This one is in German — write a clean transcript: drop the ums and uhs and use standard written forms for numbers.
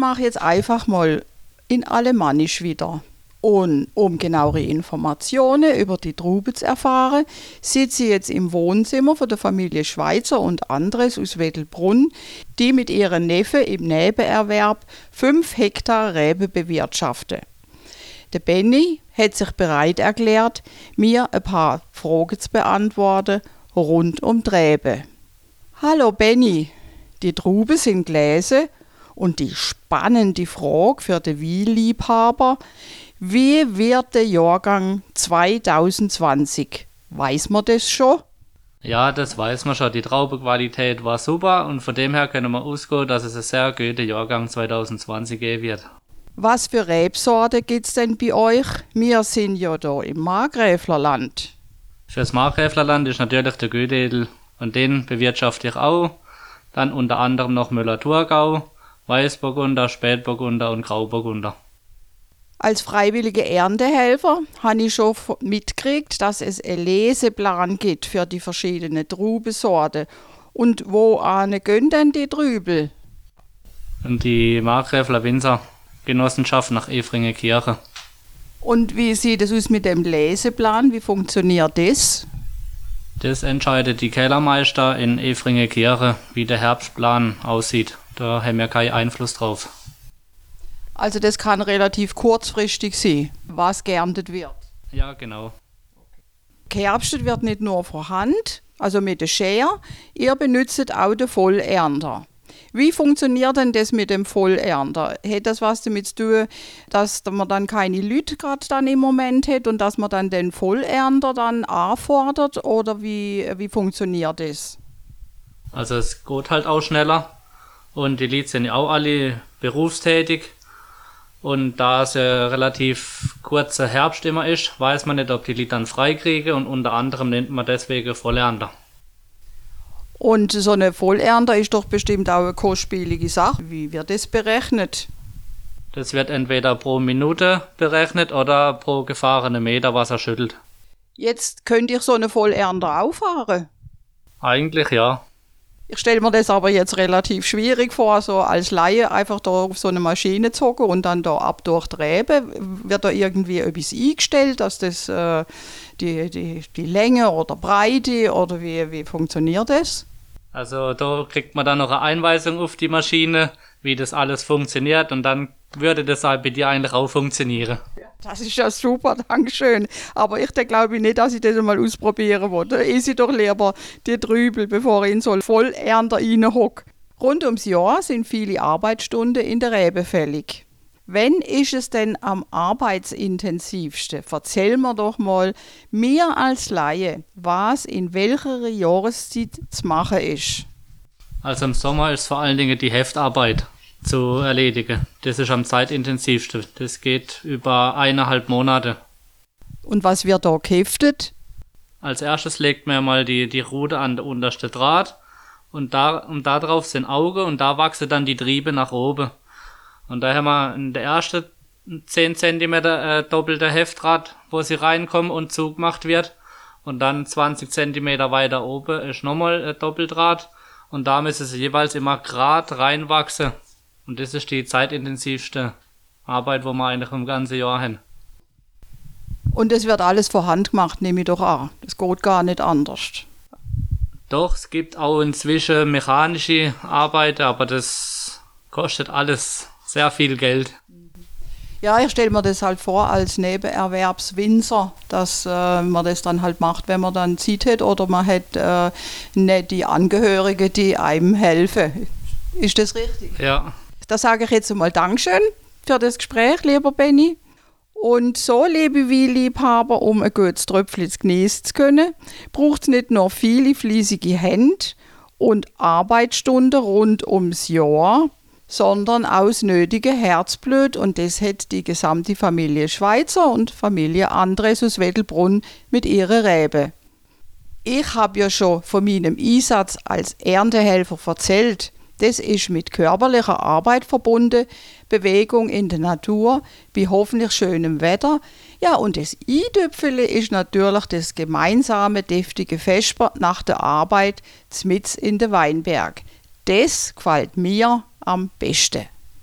mache jetzt einfach mal in Alemannisch wieder. Und um genauere Informationen über die Trauben zu erfahren, sitze ich jetzt im Wohnzimmer von der Familie Schweizer und Andres aus Weddelbrunn, die mit ihren Neffen im Nebenerwerb 5 Hektar Reben bewirtschaften. Der Benny hat sich bereit erklärt, mir ein paar Fragen zu beantworten rund um die Reben. Hallo Benny, die Trauben sind gelesen und die spannende Frage für den Weinliebhaber: Wie wird der Jahrgang 2020? Weiß man das schon? Ja, das weiß man schon. Die Traubenqualität war super und von dem her können wir ausgehen, dass es ein sehr guter Jahrgang 2020 geben wird. Was für Rebsorten gibt es denn bei euch? Wir sind ja da im Markgräflerland. Fürs Markgräflerland ist natürlich der Gödedel und den bewirtschafte ich auch. Dann unter anderem noch Müller-Thurgau, Weißburgunder, Spätburgunder und Grauburgunder. Als freiwillige Erntehelfer habe ich schon mitgekriegt, dass es einen Leseplan gibt für die verschiedenen Traubensorten. Und wo gehen denn die Trübel? Und die Markgräfler Winzergenossenschaft nach Efringenkirchen. Und wie sieht es aus mit dem Leseplan? Wie funktioniert das? Das entscheidet die Kellermeister in Efringenkirchen, wie der Herbstplan aussieht. Da haben wir keinen Einfluss drauf. Also das kann relativ kurzfristig sein, was geerntet wird. Ja, genau. Geherbstet wird nicht nur von Hand, also mit der Schere, ihr benutzt auch den Vollernter. Wie funktioniert denn das mit dem Vollernter? Hat das was damit zu tun, dass man dann keine Leute gerade dann im Moment hat und dass man dann den Vollernter dann anfordert, oder wie funktioniert das? Also es geht halt auch schneller und die Leute sind ja auch alle berufstätig. Und da es ja relativ kurzer Herbst immer ist, weiß man nicht, ob die Leute dann frei kriegen, und unter anderem nennt man deswegen Vollernter. Und so eine Vollernter ist doch bestimmt auch eine kostspielige Sache. Wie wird das berechnet? Das wird entweder pro Minute berechnet oder pro gefahrene Meter, was er schüttelt. Jetzt könnt ihr so eine Vollernter auffahren? Eigentlich ja. Ich stelle mir das aber jetzt relativ schwierig vor, so als Laie einfach da auf so eine Maschine zu hocken und dann da ab durch die Reben. Wird da irgendwie etwas eingestellt, dass das die Länge oder Breite, oder wie funktioniert das? Also da kriegt man dann noch eine Einweisung auf die Maschine, wie das alles funktioniert, und dann würde das halt bei dir eigentlich auch funktionieren. Das ist ja super, Dankeschön. Aber ich glaube nicht, dass ich das mal ausprobieren will. Da esse ich doch lieber die Trübel, bevor ich in so einen Vollernter reinhocke. Rund ums Jahr sind viele Arbeitsstunden in der Rebe fällig. Wann ist es denn am arbeitsintensivsten? Erzähl mir doch mal, mir als Laie, was in welcher Jahreszeit zu machen ist. Also im Sommer ist vor allen Dingen die Heftarbeit zu erledigen. Das ist am zeitintensivsten. Das geht über 1,5 Monate. Und was wird da geheftet? Als erstes legt man mal die Rute an den untersten Draht, und da drauf sind Augen, und da wachsen dann die Triebe nach oben. Und da haben wir in der ersten 10 cm doppelte Heftdraht, wo sie reinkommen und zugemacht wird. Und dann 20 cm weiter oben ist nochmal ein Doppeldraht, und da müssen sie jeweils immer gerade reinwachsen. Und das ist die zeitintensivste Arbeit, wo wir eigentlich im ganzen Jahr haben. Und das wird alles von Hand gemacht, nehme ich doch an. Das geht gar nicht anders. Doch, es gibt auch inzwischen mechanische Arbeiten, aber das kostet alles sehr viel Geld. Ja, ich stelle mir das halt vor als Nebenerwerbswinzer, dass man das dann halt macht, wenn man dann Zeit hat, oder man hat nicht die Angehörigen, die einem helfen. Ist das richtig? Ja. Da sage ich jetzt einmal Dankeschön für das Gespräch, lieber Benny. Und so, liebe Weinliebhaber, um ein gutes Tröpfchen zu genießen zu können, braucht es nicht nur viele fleissige Hände und Arbeitsstunden rund ums Jahr, sondern auch das nötige Herzblut, und das hat die gesamte Familie Schweizer und Familie Andres aus Weddelbrunn mit ihren Reben. Ich habe ja schon von meinem Einsatz als Erntehelfer erzählt. Das ist mit körperlicher Arbeit verbunden, Bewegung in der Natur, bei hoffentlich schönem Wetter. Ja, und das i-Tüpfeli ist natürlich das gemeinsame, deftige Vesper nach der Arbeit zmitz in den Weinberg. Das gefällt mir am besten.